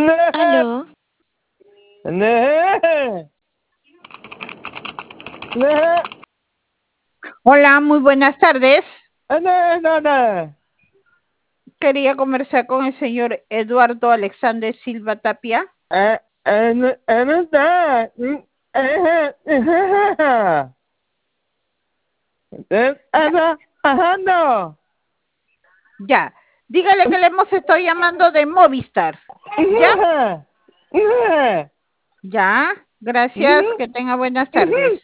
Aló, Hola, muy buenas tardes. Quería conversar con el señor Eduardo Alexander Silva Tapia. Ya, dígale que le hemos estado llamando de Movistar. ¿Ya? Ya, gracias, que tenga buenas tardes.